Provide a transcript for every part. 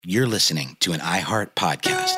You're listening to an iHeart podcast.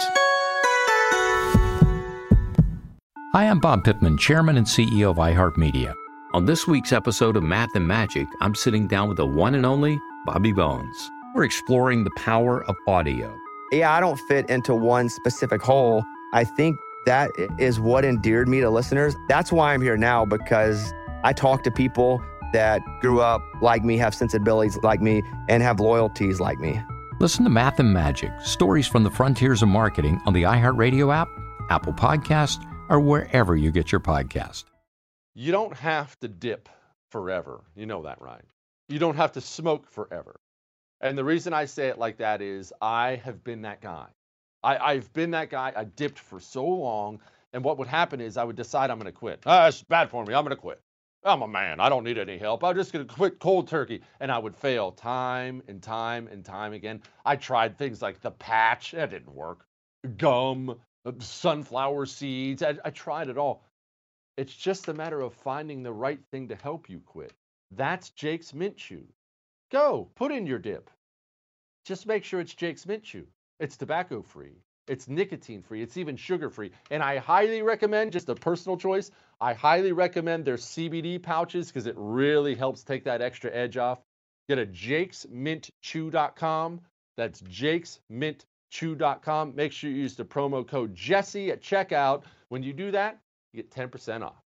Hi, I'm Bob Pittman, Chairman and CEO of iHeartMedia. On this week's episode of Math and Magic, I'm sitting down with the one and only Bobby Bones. We're exploring the power of audio. Yeah, I don't fit into one specific hole. I think that is what endeared me to listeners. That's why I'm here now, because I talk to people that grew up like me, have sensibilities like me, and have loyalties like me. Listen to Math and Magic, stories from the frontiers of marketing on the iHeartRadio app, Apple Podcast, or wherever you get your podcast. You don't have to dip forever. You know that, right? You don't have to smoke forever. And the reason I say it like that is I have been that guy. I've been that guy. I dipped for so long. And what would happen is I would decide I'm going to quit. It's bad for me. I'm going to quit. I'm a man. I don't need any help. I'm just going to quit cold turkey. And I would fail time and time and time again. I tried things like the patch. That didn't work. Gum, sunflower seeds. I tried it all. It's just a matter of finding the right thing to help you quit. That's Jake's Mint Chew. Go, put in your dip. Just make sure it's Jake's Mint Chew. It's tobacco-free. It's nicotine-free. It's even sugar-free. And I highly recommend, just a personal choice, I highly recommend their CBD pouches because it really helps take that extra edge off. Get a jakesmintchew.com. That's jakesmintchew.com. Make sure you use the promo code Jesse at checkout. When you do that, you get 10% off.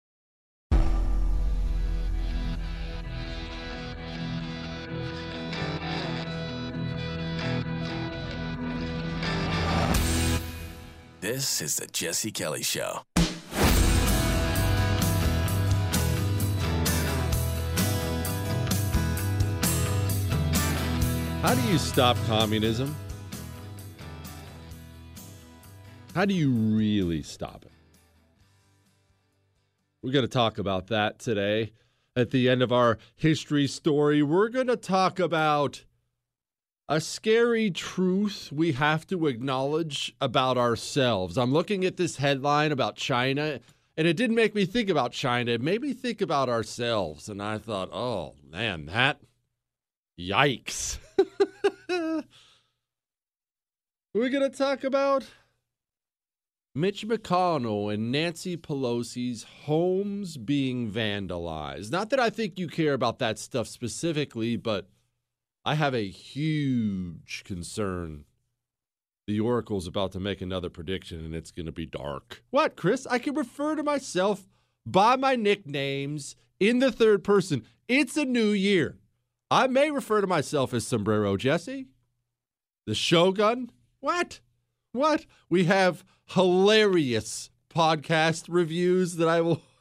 This is the Jesse Kelly Show. How do you stop communism? How do you really stop it? We're going to talk about that today. At the end of our history story, we're going to talk about a scary truth we have to acknowledge about ourselves. I'm looking at this headline about China, and it didn't make me think about China. It made me think about ourselves. And I thought, oh, man, yikes. We're going to talk about Mitch McConnell and Nancy Pelosi's homes being vandalized. Not that I think you care about that stuff specifically, but I have a huge concern. The Oracle's about to make another prediction, and it's going to be dark. What, Chris? I can refer to myself by my nicknames in the third person. It's a new year. I may refer to myself as Sombrero Jesse, the Shogun. What? We have hilarious podcast reviews that I will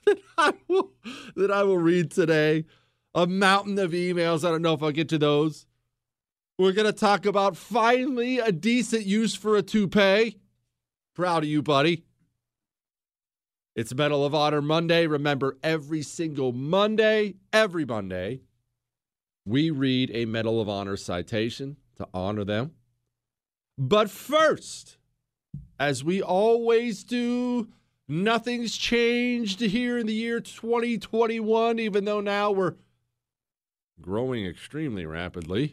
read today. A mountain of emails. I don't know if I'll get to those. We're going to talk about finally a decent use for a toupee. Proud of you, buddy. It's Medal of Honor Monday. Remember, every single Monday, we read a Medal of Honor citation to honor them. But first, as we always do, nothing's changed here in the year 2021, even though now we're growing extremely rapidly.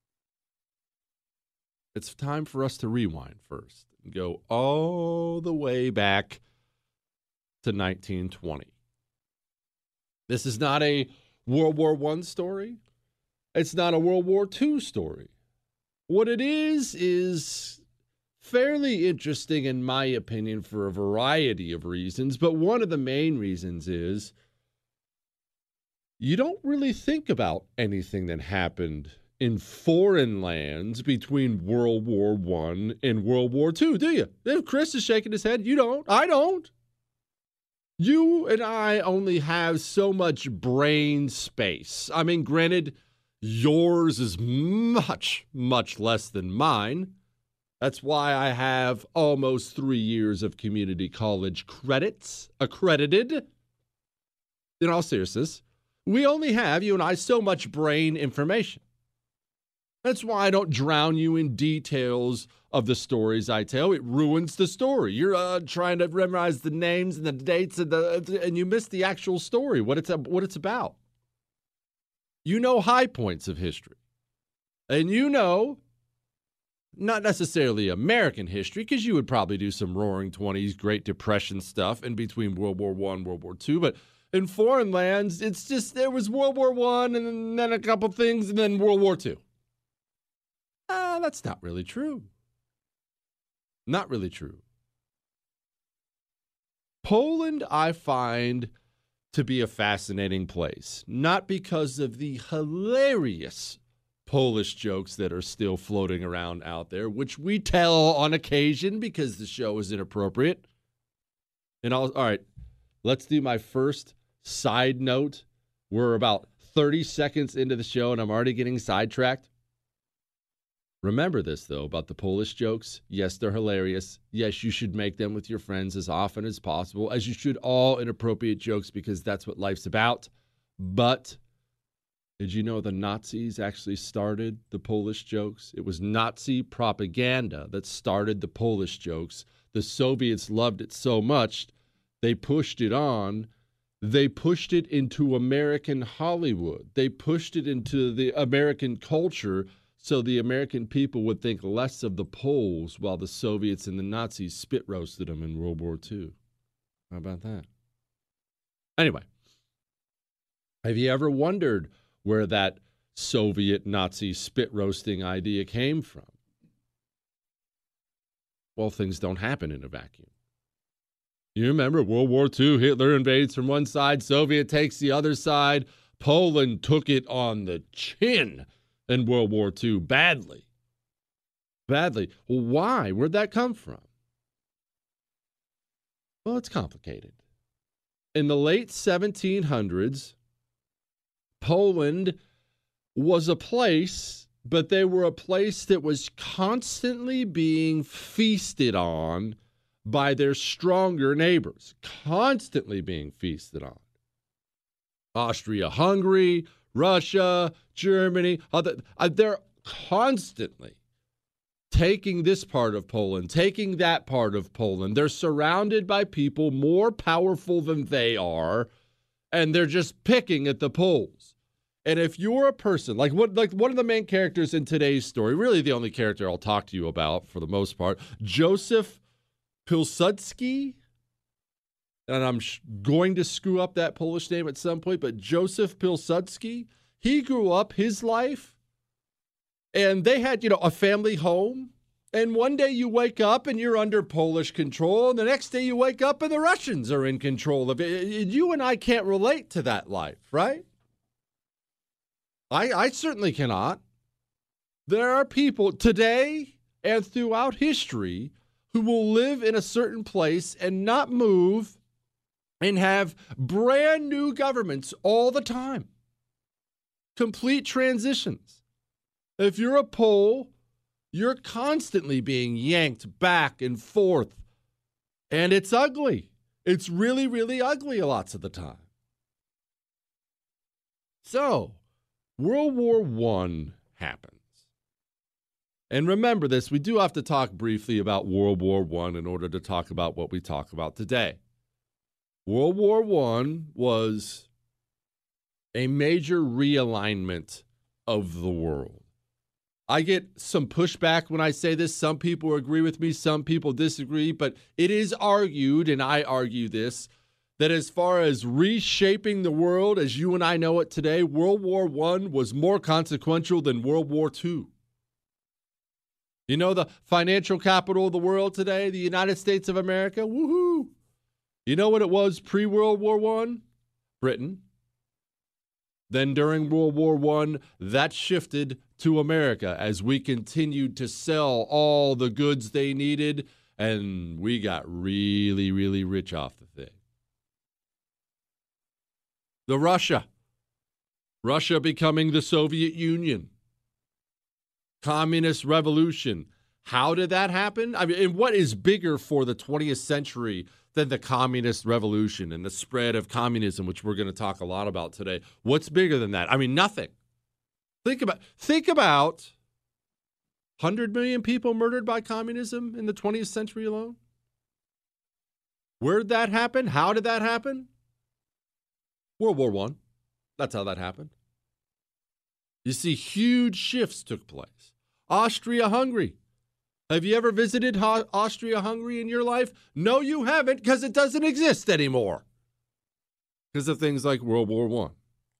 It's time for us to rewind first and go all the way back to 1920. This is not a World War I story. It's not a World War II story. What it is fairly interesting in my opinion for a variety of reasons, but one of the main reasons is you don't really think about anything that happened in foreign lands between World War I and World War II, do you? Chris is shaking his head. You don't. I don't. You and I only have so much brain space. I mean, granted, yours is much, much less than mine. That's why I have almost 3 years of community college credits accredited. In all seriousness, we only have, you and I, so much brain information. That's why I don't drown you in details of the stories I tell. It ruins the story. You're trying to memorize the names and the dates and you miss the actual story, what it's about. You know high points of history. And you know not necessarily American history, because you would probably do some Roaring 20s, Great Depression stuff in between World War I, World War II. But in foreign lands, it's just there was World War I and then a couple things and then World War II. That's not really true. Not really true. Poland, I find to be a fascinating place, not because of the hilarious Polish jokes that are still floating around out there, which we tell on occasion because the show is inappropriate. And all right, let's do my first side note. We're about 30 seconds into the show and I'm already getting sidetracked. Remember this, though, about the Polish jokes. Yes, they're hilarious. Yes, you should make them with your friends as often as possible, as you should all inappropriate jokes, because that's what life's about. But did you know the Nazis actually started the Polish jokes? It was Nazi propaganda that started the Polish jokes. The Soviets loved it so much, they pushed it on. They pushed it into American Hollywood. They pushed it into the American culture, so the American people would think less of the Poles while the Soviets and the Nazis spit roasted them in World War II. How about that? Anyway, have you ever wondered where that Soviet Nazi spit roasting idea came from? Well, things don't happen in a vacuum. You remember World War II, Hitler invades from one side, Soviet takes the other side. Poland took it on the chin in World War II, badly. Badly. Well, why? Where'd that come from? Well, it's complicated. In the late 1700s, Poland was a place, but they were a place that was constantly being feasted on by their stronger neighbors. Constantly being feasted on. Austria-Hungary, Russia, Germany, they're constantly taking this part of Poland, taking that part of Poland. They're surrounded by people more powerful than they are, and they're just picking at the Poles. And if you're a person, like one of the main characters in today's story, really the only character I'll talk to you about for the most part, Joseph Pilsudski, and I'm going to screw up that Polish name at some point, but Joseph Pilsudski, he grew up his life, and they had, a family home, and one day you wake up and you're under Polish control, and the next day you wake up and the Russians are in control of it. You and I can't relate to that life, right? I certainly cannot. There are people today and throughout history who will live in a certain place and not move and have brand new governments all the time. Complete transitions. If you're a Pole, you're constantly being yanked back and forth. And it's ugly. It's really, really ugly lots of the time. So, World War I happens. And remember this, we do have to talk briefly about World War I in order to talk about what we talk about today. World War I was a major realignment of the world. I get some pushback when I say this. Some people agree with me, some people disagree, but it is argued, and I argue this, that as far as reshaping the world as you and I know it today, World War I was more consequential than World War II. You know the financial capital of the world today, the United States of America? Woohoo! You know what it was pre-World War I? Britain. Then during World War I, that shifted to America as we continued to sell all the goods they needed, and we got really, really rich off the thing. The Russia becoming the Soviet Union. Communist revolution. How did that happen? I mean, and what is bigger for the 20th century than the communist revolution and the spread of communism, which we're going to talk a lot about today? What's bigger than that? I mean, nothing. Think about 100 million people murdered by communism in the 20th century alone. Where did that happen? How did that happen? World War I. That's how that happened. You see, huge shifts took place. Austria-Hungary. Have you ever visited Austria-Hungary in your life? No, you haven't, because it doesn't exist anymore. Because of things like World War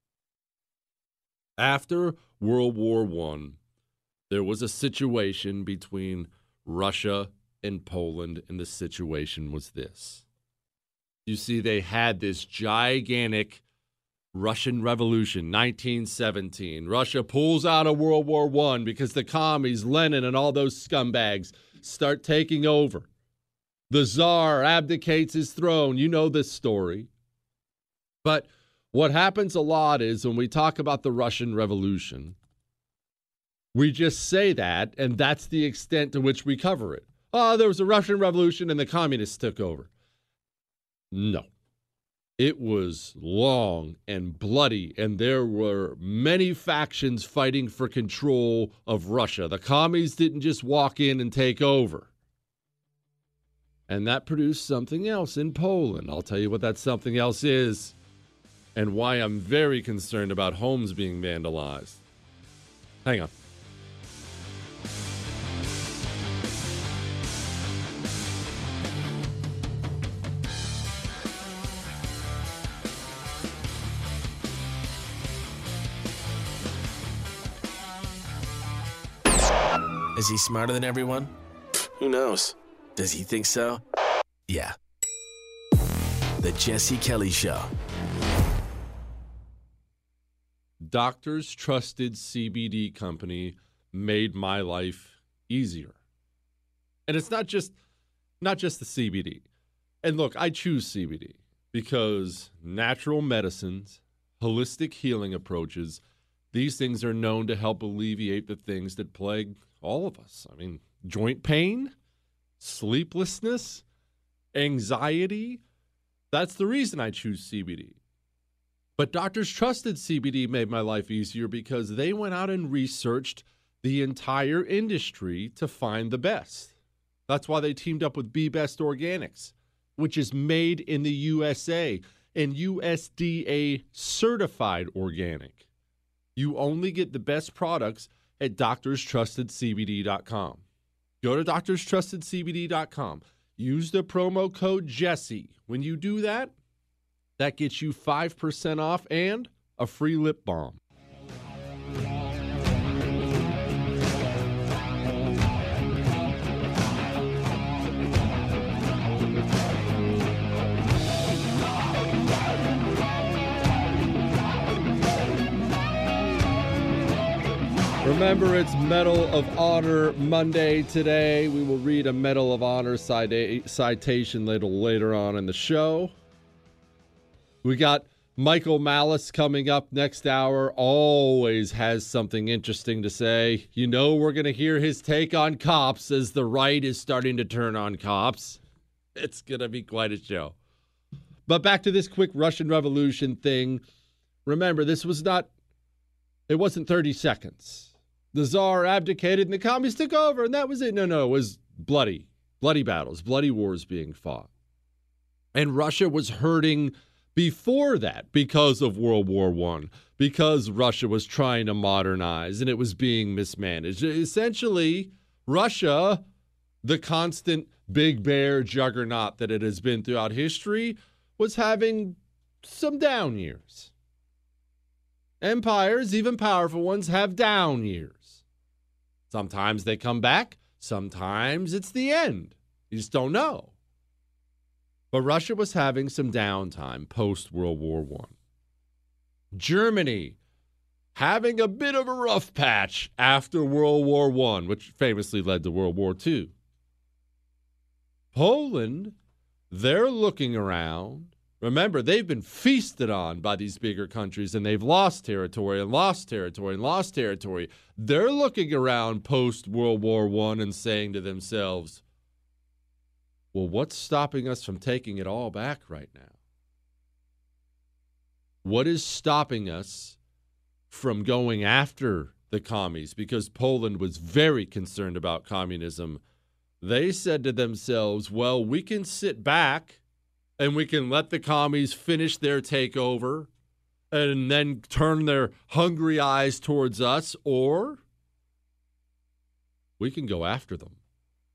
I. After World War I, there was a situation between Russia and Poland, and the situation was this. You see, they had this gigantic Russian Revolution, 1917. Russia pulls out of World War I because the commies, Lenin, and all those scumbags start taking over. The Tsar abdicates his throne. You know this story. But what happens a lot is when we talk about the Russian Revolution, we just say that, and that's the extent to which we cover it. Oh, there was a Russian Revolution and the communists took over. No. It was long and bloody, and there were many factions fighting for control of Russia. The commies didn't just walk in and take over. And that produced something else in Poland. I'll tell you what that something else is and why I'm very concerned about homes being vandalized. Hang on. Is he smarter than everyone? Who knows? Does he think so? Yeah. The Jesse Kelly Show. Doctors Trusted CBD Company made my life easier. And it's not just the CBD. And look, I choose CBD because natural medicines, holistic healing approaches, these things are known to help alleviate the things that plague all of us. I mean, joint pain, sleeplessness, anxiety. That's the reason I choose CBD. But Doctors Trusted CBD made my life easier because they went out and researched the entire industry to find the best. That's why they teamed up with Be Best Organics, which is made in the USA and USDA certified organic. You only get the best products at DoctorsTrustedCBD.com. Go to DoctorsTrustedCBD.com. Use the promo code Jesse. When you do that, that gets you 5% off and a free lip balm. Remember, it's Medal of Honor Monday today. We will read a Medal of Honor citation later on in the show. We got Michael Malice coming up next hour. Always has something interesting to say. You know we're going to hear his take on cops as the right is starting to turn on cops. It's going to be quite a show. But back to this quick Russian Revolution thing. Remember, it wasn't 30 seconds. The Tsar abdicated and the communists took over, and that was it. No, it was bloody battles, bloody wars being fought. And Russia was hurting before that because of World War I, because Russia was trying to modernize and it was being mismanaged. Essentially, Russia, the constant big bear juggernaut that it has been throughout history, was having some down years. Empires, even powerful ones, have down years. Sometimes they come back. Sometimes it's the end. You just don't know. But Russia was having some downtime post-World War I. Germany having a bit of a rough patch after World War I, which famously led to World War II. Poland, they're looking around. Remember, they've been feasted on by these bigger countries, and they've lost territory and lost territory and lost territory. They're looking around post-World War I and saying to themselves, well, what's stopping us from taking it all back right now? What is stopping us from going after the commies? Because Poland was very concerned about communism. They said to themselves, well, we can sit back and we can let the commies finish their takeover and then turn their hungry eyes towards us, or we can go after them.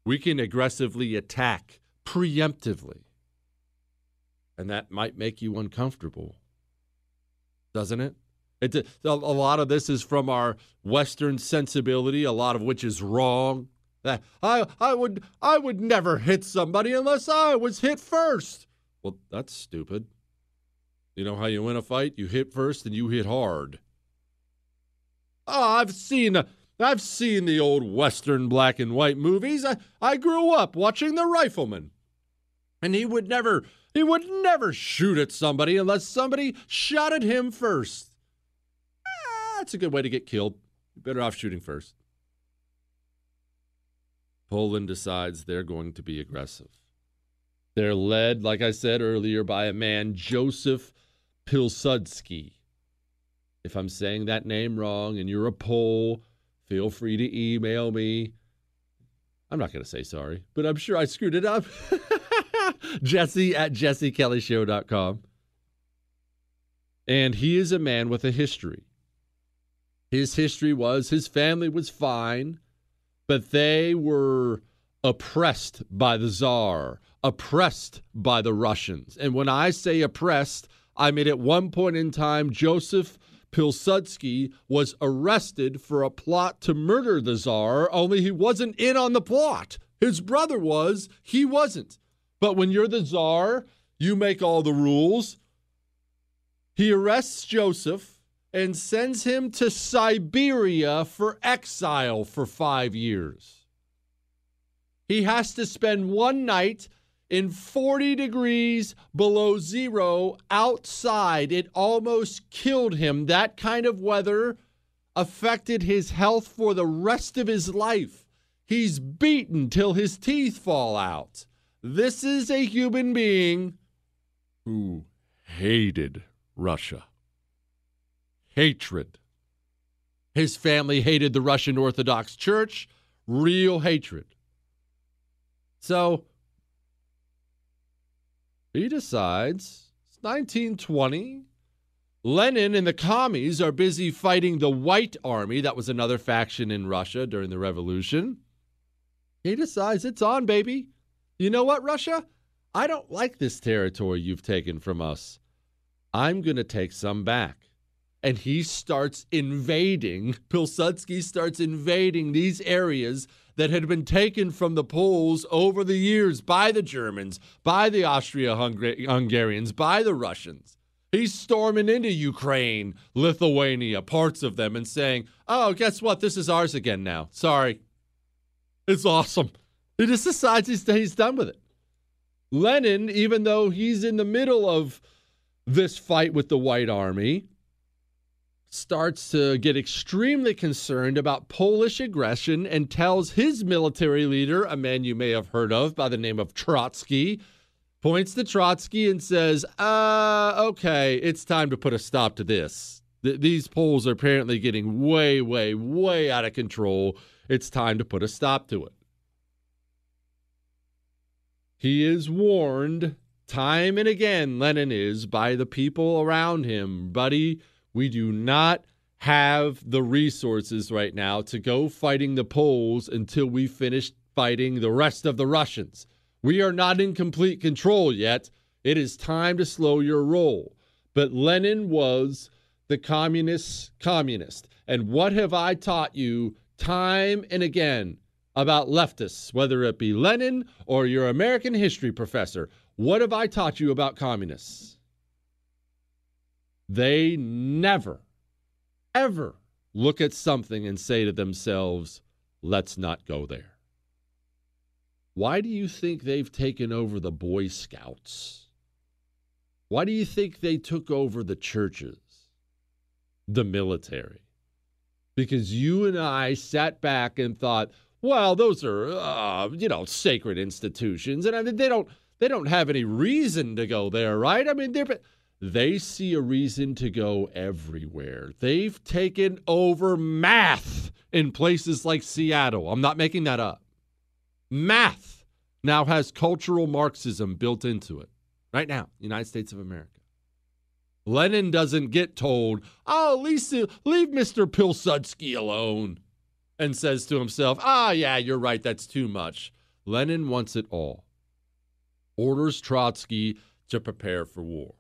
We can aggressively attack preemptively. And that might make you uncomfortable, doesn't it? A lot of this is from our Western sensibility, a lot of which is wrong. That I would never hit somebody unless I was hit first. Well, that's stupid. You know how you win a fight? You hit first and you hit hard. Oh, I've seen the old Western black and white movies. I grew up watching The Rifleman. And he would never shoot at somebody unless somebody shot at him first. That's a good way to get killed. You're better off shooting first. Poland decides they're going to be aggressive. They're led, like I said earlier, by a man, Joseph Pilsudski. If I'm saying that name wrong and you're a Pole, feel free to email me. I'm not going to say sorry, but I'm sure I screwed it up. Jesse at jessekellyshow.com. And he is a man with a history. His history was his family was fine, but they were oppressed by the Tsar, oppressed by the Russians. And when I say oppressed, I mean at one point in time, Joseph Pilsudski was arrested for a plot to murder the Tsar, only he wasn't in on the plot. His brother was, he wasn't. But when you're the Tsar, you make all the rules. He arrests Joseph and sends him to Siberia for exile for 5 years. He has to spend one night in 40 degrees below zero outside. It almost killed him. That kind of weather affected his health for the rest of his life. He's beaten till his teeth fall out. This is a human being who hated Russia. Hatred. His family hated the Russian Orthodox Church. Real hatred. So he decides it's 1920. Lenin and the commies are busy fighting the White Army. That was another faction in Russia during the revolution. He decides it's on, baby. You know what, Russia? I don't like this territory you've taken from us. I'm going to take some back. And he starts invading, Pilsudski starts invading these areas that had been taken from the Poles over the years by the Germans, by the Austria-Hungarians, by the Russians. He's storming into Ukraine, Lithuania, parts of them, and saying, oh, guess what? This is ours again now. Sorry. It's awesome. He just decides he's done with it. Lenin, even though he's in the middle of this fight with the White Army, starts to get extremely concerned about Polish aggression and tells his military leader, a man you may have heard of by the name of Trotsky, points to Trotsky and says, okay, it's time to put a stop to this. These Poles are apparently getting way, way, way out of control. It's time to put a stop to it. He is warned time and again, Lenin is, by the people around him, buddy, we do not have the resources right now to go fighting the Poles until we finish fighting the rest of the Russians. We are not in complete control yet. It is time to slow your roll. But Lenin was the communist. And what have I taught you time and again about leftists, whether it be Lenin or your American history professor? What have I taught you about communists? They never, ever look at something and say to themselves, let's not go there. Why do you think they've taken over the Boy Scouts? Why do you think they took over the churches, the military? Because you and I sat back and thought, well, those are, sacred institutions, and I mean, they don't have any reason to go there, right? I mean, they see a reason to go everywhere. They've taken over math in places like Seattle. I'm not making that up. Math now has cultural Marxism built into it. Right now, United States of America. Lenin doesn't get told, leave Mr. Pilsudski alone, and says to himself, yeah, you're right, that's too much. Lenin wants it all. Orders Trotsky to prepare for war.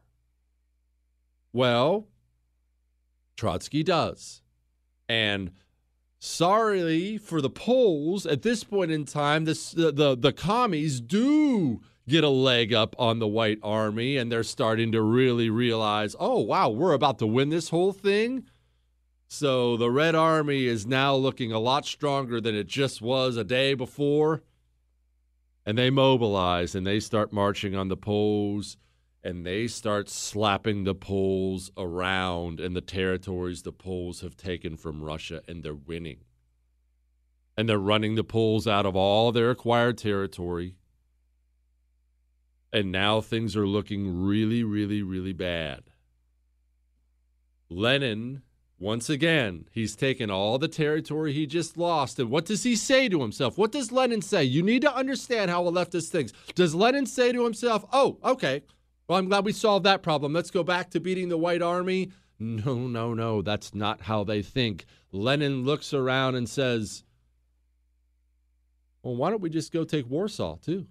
Well, Trotsky does. And sorry for the Poles, at this point in time, the commies do get a leg up on the White Army, and they're starting to really realize, oh, wow, we're about to win this whole thing. So the Red Army is now looking a lot stronger than it just was a day before. And they mobilize, and they start marching on the Poles, and they start slapping the Poles around in the territories the Poles have taken from Russia, and they're winning. And they're running the Poles out of all their acquired territory. And now things are looking really, really, really bad. Lenin, once again, he's taken all the territory he just lost. And what does he say to himself? What does Lenin say? You need to understand how a leftist thinks. Does Lenin say to himself, oh, okay, well, I'm glad we solved that problem. Let's go back to beating the White Army? No. That's not how they think. Lenin looks around and says, well, why don't we just go take Warsaw, too?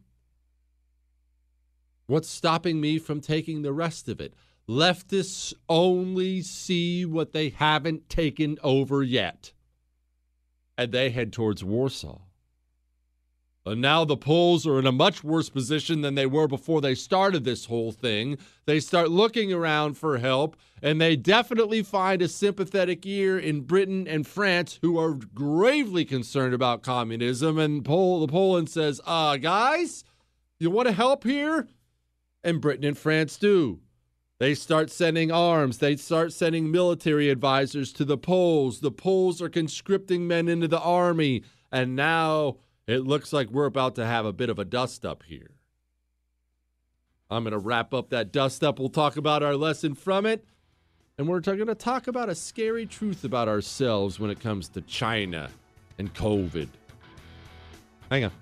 What's stopping me from taking the rest of it? Leftists only see what they haven't taken over yet. And they head towards Warsaw. And now the Poles are in a much worse position than they were before they started this whole thing. They start looking around for help, and they definitely find a sympathetic ear in Britain and France, who are gravely concerned about communism. And Poland says, guys, you want to help here? And Britain and France do. They start sending arms. They start sending military advisors to the Poles. The Poles are conscripting men into the army. And now it looks like we're about to have a bit of a dust-up here. I'm going to wrap up that dust-up. We'll talk about our lesson from it. And we're going to talk about a scary truth about ourselves when it comes to China and COVID. Hang on.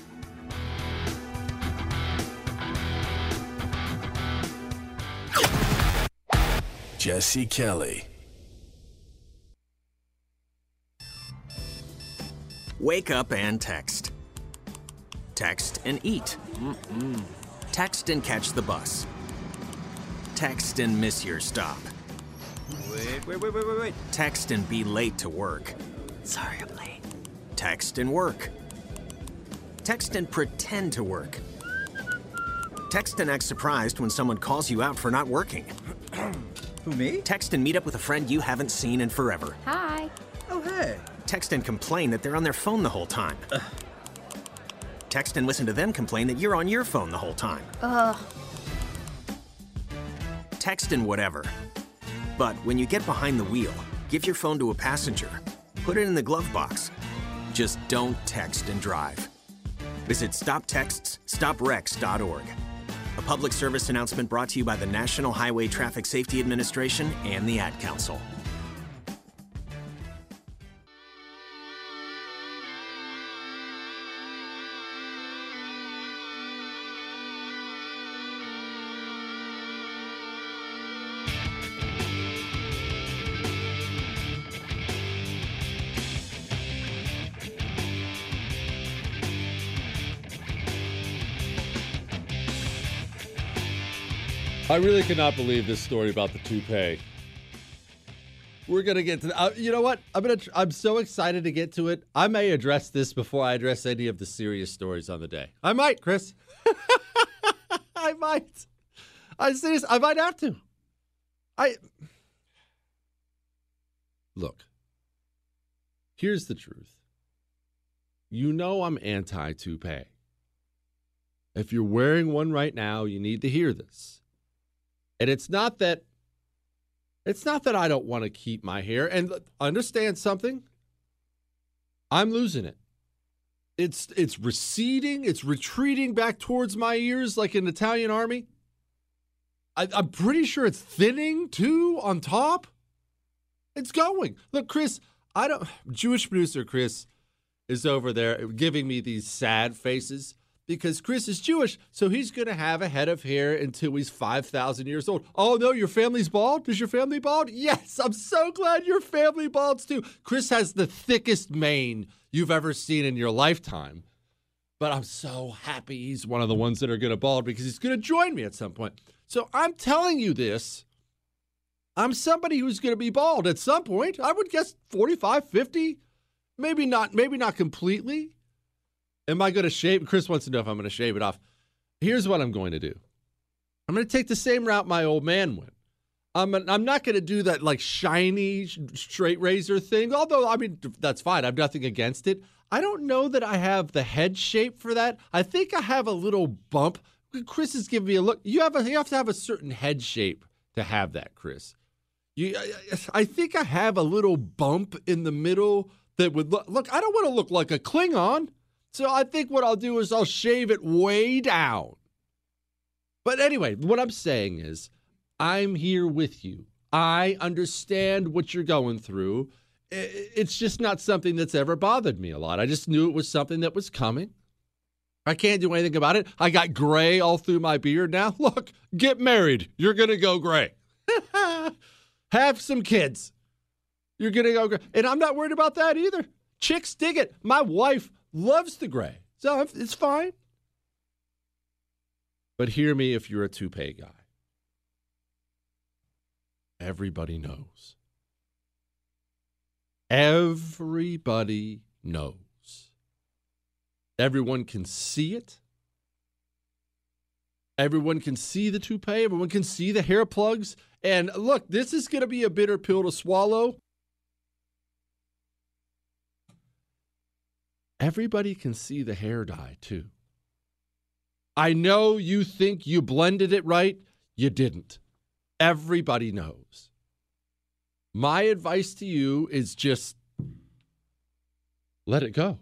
Jesse Kelly. Wake up and text. Text and eat. Text and catch the bus. Text and miss your stop. Wait. Text and be late to work. Sorry, I'm late. Text and work. Text and pretend to work. Text and act surprised when someone calls you out for not working. Who, me? Text and meet up with a friend you haven't seen in forever. Hi. Oh, hey. Text and complain that they're on their phone the whole time. Text and listen to them complain that you're on your phone the whole time. Text and whatever. But when you get behind the wheel, give your phone to a passenger. Put it in the glove box. Just don't text and drive. Visit StopTextsStopWrecks.org. A public service announcement brought to you by the National Highway Traffic Safety Administration and the Ad Council. I really cannot believe this story about the toupee. We're going to get to you know what? I'm so excited to get to it. I may address this before I address any of the serious stories on the day. I might, Chris. I might. I might have to. Look. Here's the truth. You know I'm anti-toupee. If you're wearing one right now, you need to hear this. And it's not that I don't want to keep my hair. And understand something. I'm losing it. It's receding. It's retreating back towards my ears like an Italian army. I'm pretty sure it's thinning too on top. It's going. Look, Chris, Jewish producer Chris is over there giving me these sad faces. Because Chris is Jewish, so he's going to have a head of hair until he's 5,000 years old. Oh, no, your family's bald? Is your family bald? Yes, I'm so glad your family balds too. Chris has the thickest mane you've ever seen in your lifetime. But I'm so happy he's one of the ones that are going to bald because he's going to join me at some point. So I'm telling you this. I'm somebody who's going to be bald at some point. I would guess 45, 50. Maybe not completely. Am I going to shave? Chris wants to know if I'm going to shave it off. Here's what I'm going to do. I'm going to take the same route my old man went. I'm not going to do that like shiny straight razor thing, although, I mean, that's fine. I have nothing against it. I don't know that I have the head shape for that. I think I have a little bump. Chris is giving me a look. You have to have a certain head shape to have that, Chris. I think I have a little bump in the middle that would look. I don't want to look like a Klingon. So I think what I'll do is I'll shave it way down. But anyway, what I'm saying is I'm here with you. I understand what you're going through. It's just not something that's ever bothered me a lot. I just knew it was something that was coming. I can't do anything about it. I got gray all through my beard now. Look, get married. You're going to go gray. Have some kids. You're going to go gray. And I'm not worried about that either. Chicks dig it. My wife loves the gray. So it's fine. But hear me if you're a toupee guy. Everybody knows. Everybody knows. Everyone can see it. Everyone can see the toupee. Everyone can see the hair plugs. And look, this is going to be a bitter pill to swallow. Everybody can see the hair dye, too. I know you think you blended it right. You didn't. Everybody knows. My advice to you is just let it go.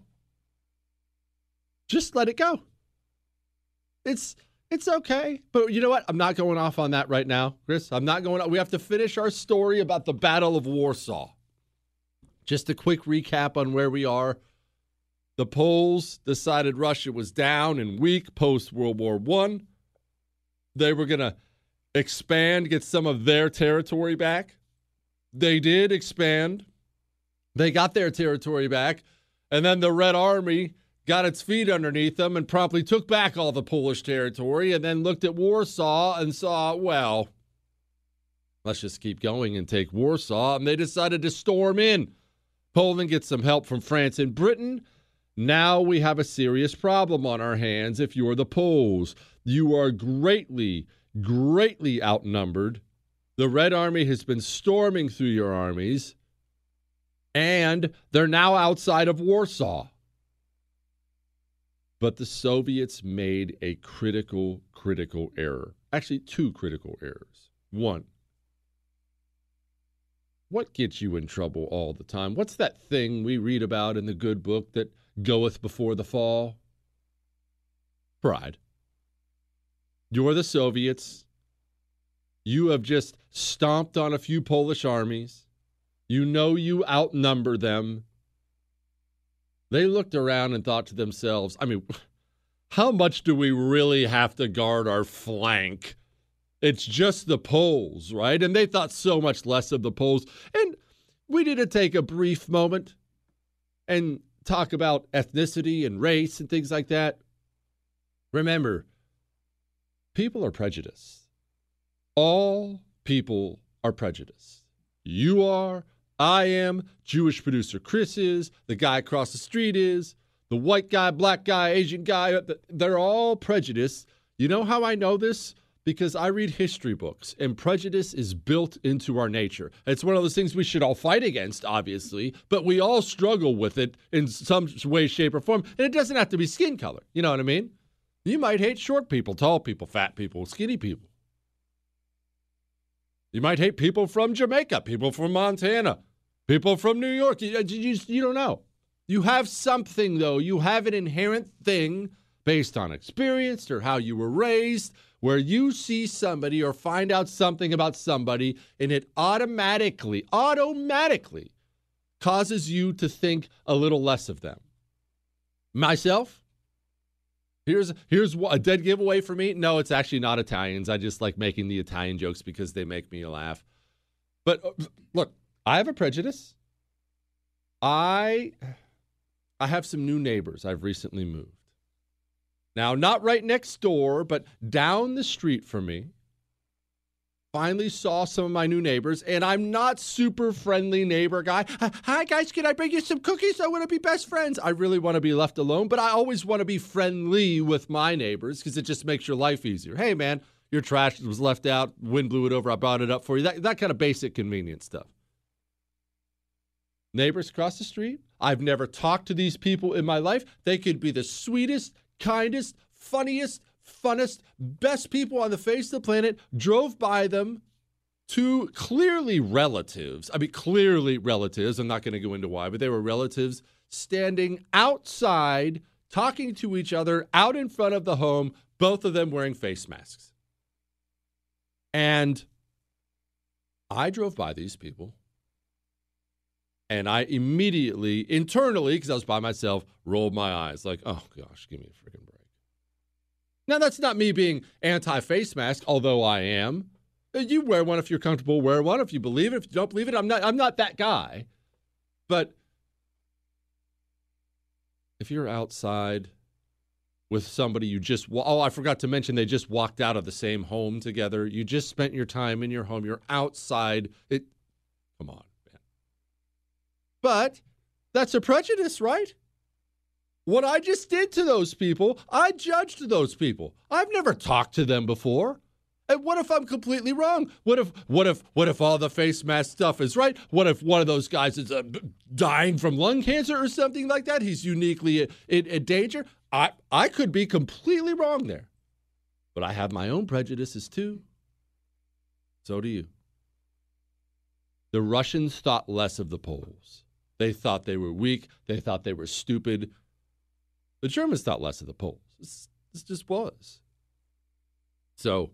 Just let it go. It's okay. But you know what? I'm not going off on that right now, Chris. I'm not going. We have to finish our story about the Battle of Warsaw. Just a quick recap on where we are. The Poles decided Russia was down and weak post-World War I. They were going to expand, get some of their territory back. They did expand. They got their territory back. And then the Red Army got its feet underneath them and promptly took back all the Polish territory and then looked at Warsaw and saw, well, let's just keep going and take Warsaw. And they decided to storm in. Poland gets some help from France and Britain. Now we have a serious problem on our hands if you're the Poles. You are greatly, greatly outnumbered. The Red Army has been storming through your armies, and they're now outside of Warsaw. But the Soviets made a critical error. Actually, two critical errors. One, what gets you in trouble all the time? What's that thing we read about in the good book that goeth before the fall? Pride. You're the Soviets. You have just stomped on a few Polish armies. You know you outnumber them. They looked around and thought to themselves, I mean, how much do we really have to guard our flank? It's just the Poles, right? And they thought so much less of the Poles. And we need to take a brief moment and talk about ethnicity and race and things like that. Remember, people are prejudiced. All people are prejudiced. You are, I am, Jewish producer Chris is, the guy across the street is, the white guy, black guy, Asian guy, they're all prejudiced. You know how I know this? Because I read history books, and prejudice is built into our nature. It's one of those things we should all fight against, obviously, but we all struggle with it in some way, shape, or form. And it doesn't have to be skin color. You know what I mean? You might hate short people, tall people, fat people, skinny people. You might hate people from Jamaica, people from Montana, people from New York. You don't know. You have something, though. You have an inherent thing based on experience or how you were raised, where you see somebody or find out something about somebody, and it automatically causes you to think a little less of them. Myself, here's a dead giveaway for me. No, it's actually not Italians. I just like making the Italian jokes because they make me laugh. But look, I have a prejudice. I have some new neighbors. I've recently moved. Now, not right next door, but down the street from me. Finally saw some of my new neighbors, and I'm not super friendly neighbor guy. Hi, guys, can I bring you some cookies? I want to be best friends. I really want to be left alone, but I always want to be friendly with my neighbors because it just makes your life easier. Hey, man, your trash was left out. Wind blew it over. I brought it up for you. That kind of basic convenience stuff. Neighbors across the street. I've never talked to these people in my life. They could be the sweetest, kindest, funniest, funnest, best people on the face of the planet. Drove by them. Two clearly relatives. I'm not going to go into why, but they were relatives standing outside, talking to each other out in front of the home, both of them wearing face masks. And I drove by these people. And I immediately, internally, because I was by myself, rolled my eyes like, oh, gosh, give me a freaking break. Now, that's not me being anti-face mask, although I am. You wear one if you're comfortable, wear one. If you believe it, if you don't believe it, I'm not that guy. But if you're outside with somebody you just, I forgot to mention they just walked out of the same home together. You just spent your time in your home. You're outside. Come on. But that's a prejudice, right? What I just did to those people, I judged those people. I've never talked to them before. And what if I'm completely wrong? What if all the face mask stuff is right? What if one of those guys is dying from lung cancer or something like that? He's uniquely in danger. I could be completely wrong there. But I have my own prejudices too. So do you. The Russians thought less of the Poles. They thought they were weak. They thought they were stupid. The Germans thought less of the Poles. This just was. So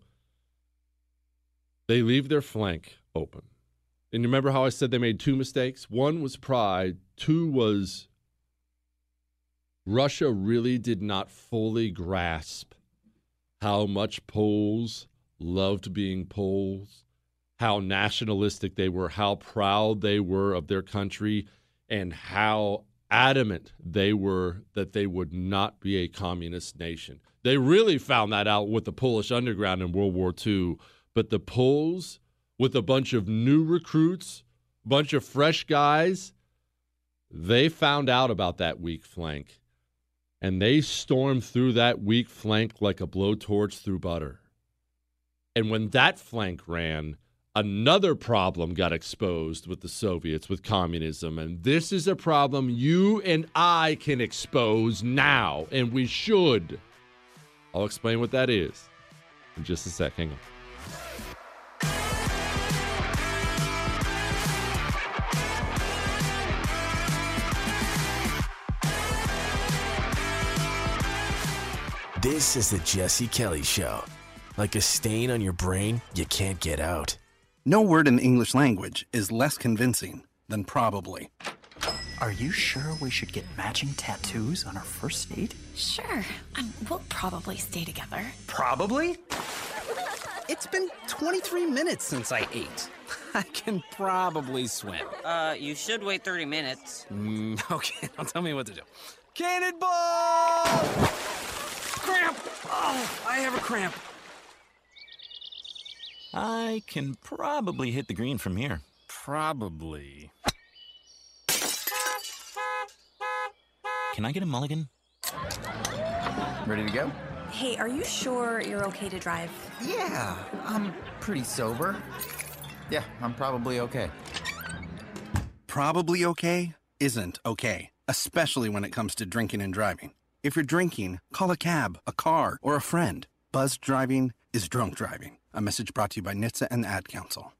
they leave their flank open. And you remember how I said they made two mistakes? One was pride. Two was Russia really did not fully grasp how much Poles loved being Poles, how nationalistic they were, how proud they were of their country, and how adamant they were that they would not be a communist nation. They really found that out with the Polish underground in World War II. But the Poles, with a bunch of new recruits, bunch of fresh guys, they found out about that weak flank. And they stormed through that weak flank like a blowtorch through butter. And when that flank ran, another problem got exposed with the Soviets, with communism. And this is a problem you and I can expose now, and we should. I'll explain what that is in just a sec. Hang on. This is the Jesse Kelly Show. Like a stain on your brain you can't get out. No word in the English language is less convincing than probably. Are you sure we should get matching tattoos on our first date? Sure. We'll probably stay together. Probably? It's been 23 minutes since I ate. I can probably swim. You should wait 30 minutes. Okay, now tell me what to do. Cannonball! Cramp! Oh, I have a cramp. I can probably hit the green from here. Probably. Can I get a mulligan? Ready to go? Hey, are you sure you're okay to drive? Yeah, I'm pretty sober. Yeah, I'm probably okay. Probably okay isn't okay, especially when it comes to drinking and driving. If you're drinking, call a cab, a car, or a friend. Buzzed driving is drunk driving. A message brought to you by NHTSA and the Ad Council.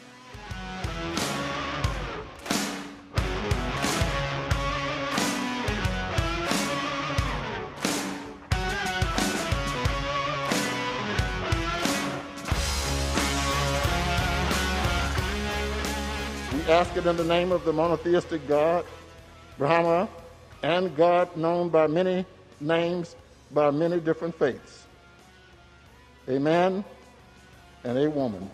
We ask it in the name of the monotheistic God, Brahma, and God known by many names, by many different faiths. A man and a woman.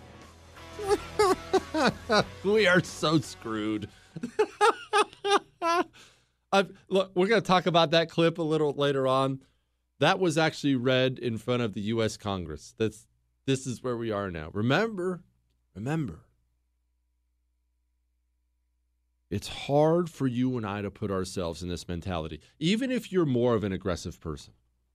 We are so screwed. Look, we're going to talk about that clip a little later on. That was actually read in front of the U.S. Congress. This is where we are now. Remember, it's hard for you and I to put ourselves in this mentality, even if you're more of an aggressive person.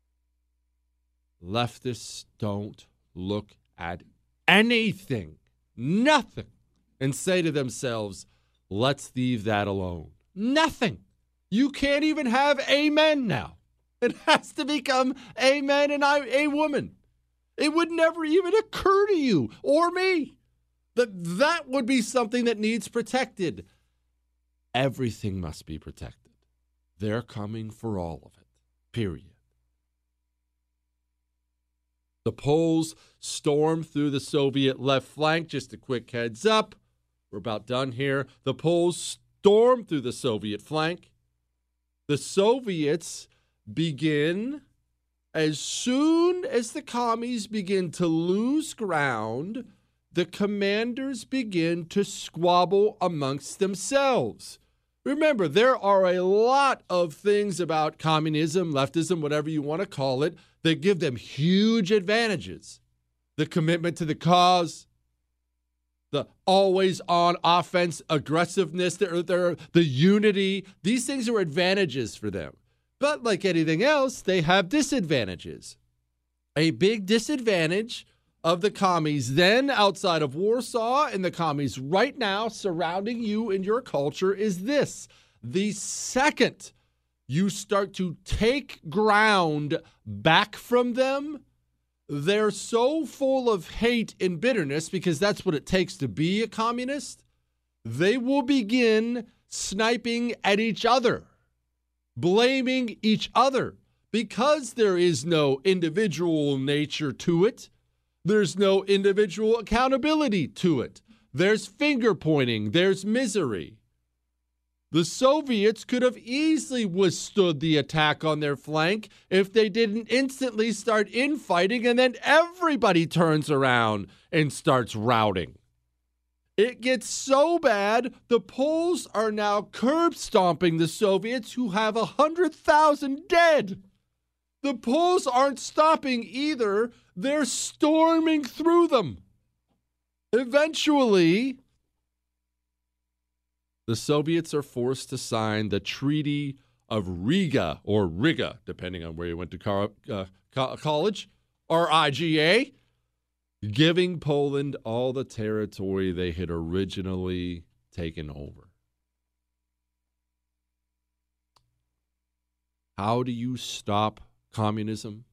Leftists don't look at anything, nothing, and say to themselves, let's leave that alone. Nothing. You can't even have amen now. It has to become amen and a woman. It would never even occur to you or me that would be something that needs protected. Everything must be protected. They're coming for all of it, period. The Poles stormed through the Soviet left flank. Just a quick heads up. We're about done here. The Poles stormed through the Soviet flank. The Soviets begin, as soon as the commies begin to lose ground, the commanders begin to squabble amongst themselves. Remember, there are a lot of things about communism, leftism, whatever you want to call it, that give them huge advantages. The commitment to the cause, the always on offense aggressiveness, the unity. These things are advantages for them. But like anything else, they have disadvantages. A big disadvantage of the commies then outside of Warsaw and the commies right now surrounding you in your culture is this. The second you start to take ground back from them, they're so full of hate and bitterness, because that's what it takes to be a communist, they will begin sniping at each other, blaming each other, because there is no individual nature to it. There's no individual accountability to it. There's finger pointing. There's misery. The Soviets could have easily withstood the attack on their flank if they didn't instantly start infighting and then everybody turns around and starts routing. It gets so bad, the Poles are now curb stomping the Soviets, who have 100,000 dead. The Poles aren't stopping either. They're storming through them. Eventually, the Soviets are forced to sign the Treaty of Riga, or Riga, depending on where you went to college, RIGA, giving Poland all the territory they had originally taken over. How do you stop communism?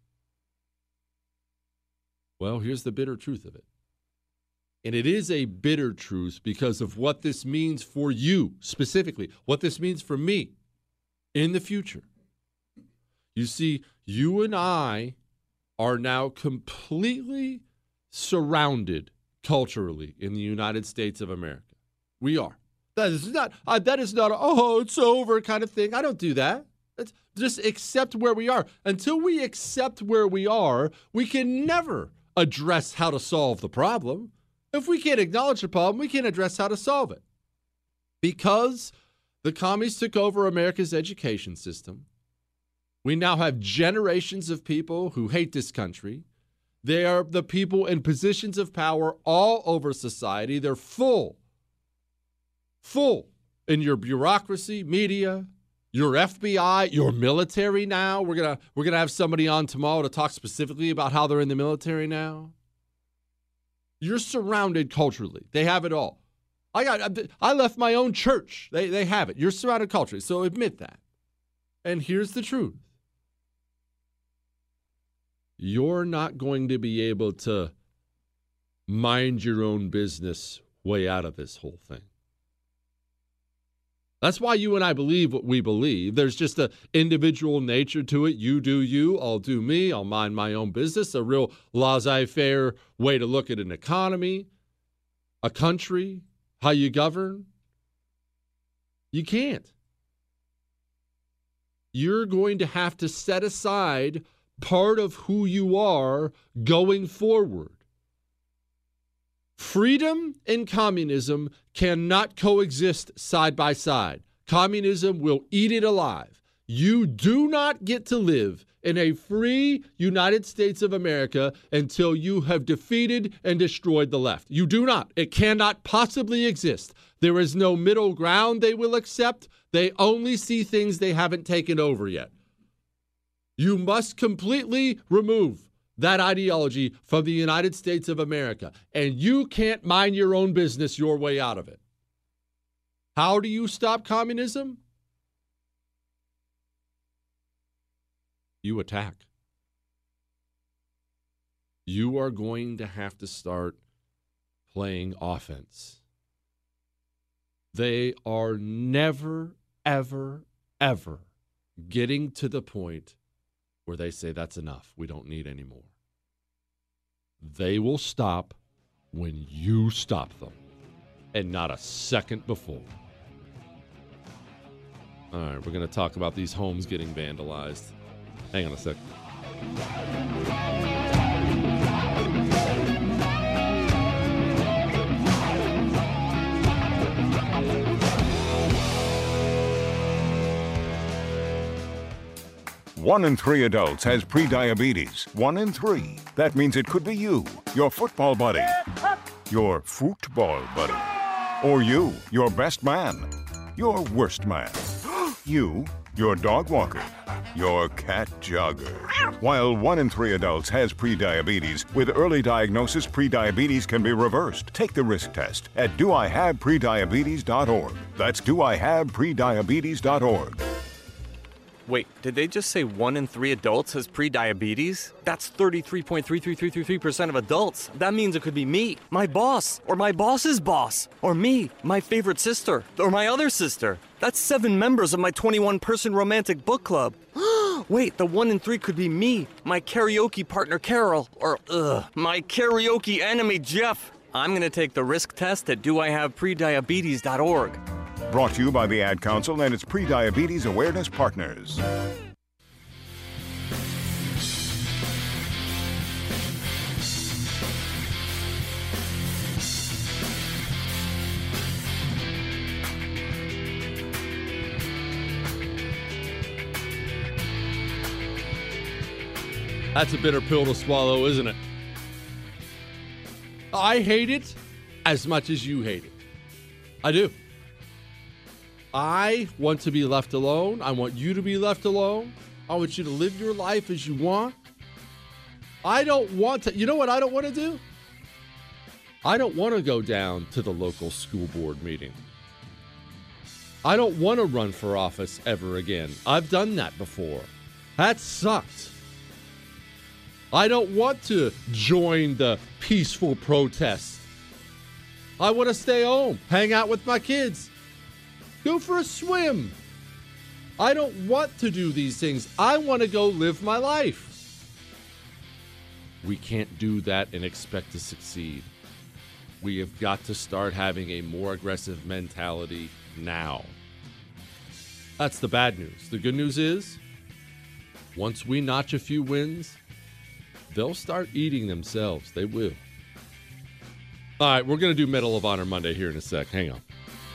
Well, here's the bitter truth of it. And it is a bitter truth because of what this means for you specifically, what this means for me in the future. You see, you and I are now completely surrounded culturally in the United States of America. We are. That is not oh, it's over kind of thing. I don't do that. Just accept where we are. Until we accept where we are, we can never address how to solve the problem. If we can't acknowledge the problem, we can't address how to solve it. Because the commies took over America's education system, we now have generations of people who hate this country. They are the people in positions of power all over society. They're full in your bureaucracy, media, your FBI, your military now. We're gonna have somebody on tomorrow to talk specifically about how they're in the military now. You're surrounded culturally. They have it all. I left my own church. They have it. You're surrounded culturally, so admit that. And here's the truth. You're not going to be able to mind your own business way out of this whole thing. That's why you and I believe what we believe. There's just an individual nature to it. You do you, I'll do me, I'll mind my own business. A real laissez-faire way to look at an economy, a country, how you govern. You can't. You're going to have to set aside part of who you are going forward. Freedom and communism cannot coexist side by side. Communism will eat it alive. You do not get to live in a free United States of America until you have defeated and destroyed the left. You do not. It cannot possibly exist. There is no middle ground they will accept. They only see things they haven't taken over yet. You must completely remove that ideology from the United States of America, and you can't mind your own business your way out of it. How do you stop communism? You attack. You are going to have to start playing offense. They are never, ever, ever getting to the point where they say, that's enough. We don't need any more. They will stop when you stop them, and not a second before. All right, we're going to talk about these homes getting vandalized. Hang on a sec. One in 3 adults has prediabetes. 1 in 3. That means it could be you, your football buddy, your football buddy, or you, your best man, your worst man, you, your dog walker, your cat jogger. While 1 in 3 adults has prediabetes, with early diagnosis, prediabetes can be reversed. Take the risk test at doihaveprediabetes.org. That's doihaveprediabetes.org. Wait, did they just say 1 in 3 adults has prediabetes? That's 33.33333% of adults. That means it could be me, my boss, or my boss's boss, or me, my favorite sister, or my other sister. That's 7 members of my 21-person romantic book club. Wait, the 1 in 3 could be me, my karaoke partner Carol, or my karaoke enemy Jeff. I'm gonna take the risk test at doihaveprediabetes.org. Brought to you by the Ad Council and its Prediabetes Awareness Partners. That's a bitter pill to swallow, isn't it? I hate it as much as you hate it. I do. I want to be left alone. I want you to be left alone. I want you to live your life as you want. I don't want to. You know what I don't want to do? I don't want to go down to the local school board meeting. I don't want to run for office ever again. I've done that before. That sucked. I don't want to join the peaceful protests. I want to stay home, hang out with my kids. Go for a swim. I don't want to do these things. I want to go live my life. We can't do that and expect to succeed. We have got to start having a more aggressive mentality now. That's the bad news. The good news is, once we notch a few wins, they'll start eating themselves. They will. All right, we're going to do Medal of Honor Monday here in a sec. Hang on.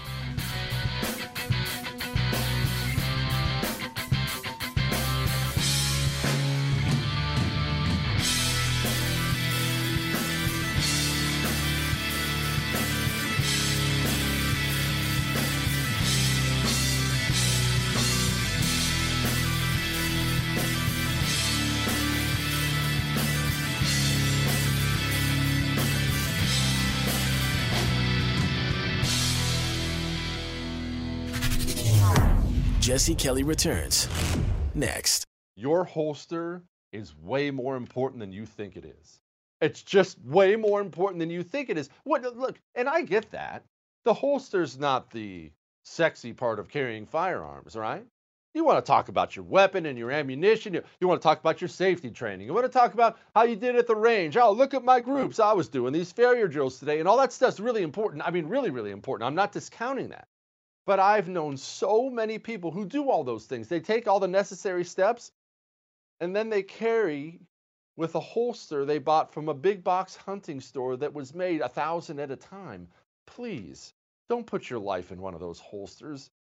Jesse Kelly returns next. Your holster is way more important than you think it is. It's just way more important than you think it is. Look, and I get that. The holster's not the sexy part of carrying firearms, right? You want to talk about your weapon and your ammunition. You want to talk about your safety training. You want to talk about how you did at the range. Oh, look at my groups. I was doing these failure drills today, and all that stuff's really important. I mean, really, really important. I'm not discounting that. But I've known so many people who do all those things. They take all the necessary steps, and then they carry with a holster they bought from a big box hunting store that was made 1,000 at a time. Please, don't put your life in one of those holsters.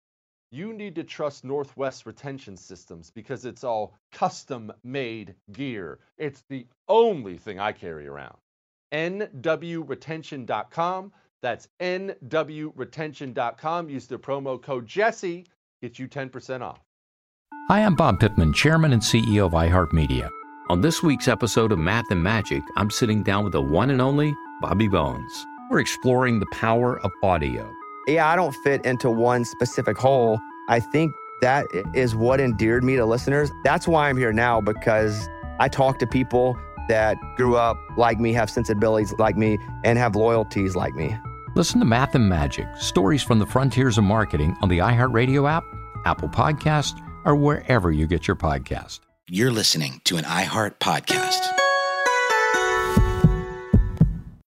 you need to trust Northwest Retention Systems because it's all custom-made gear. It's the only thing I carry around. nwretention.com. That's nwretention.com. Use the promo code Jesse. Get you 10% off. Hi, I'm Bob Pittman, Chairman and CEO of iHeartMedia. On this week's episode of Math and Magic, I'm sitting down with the one and only Bobby Bones. We're exploring the power of audio. Yeah, I don't fit into one specific hole. I think that is what endeared me to listeners. That's why I'm here now, because I talk to people that grew up like me, have sensibilities like me, and have loyalties like me. Listen to Math and Magic, stories from the frontiers of marketing on the iHeartRadio app, Apple Podcast, or wherever you get your podcast. You're listening to an iHeart podcast.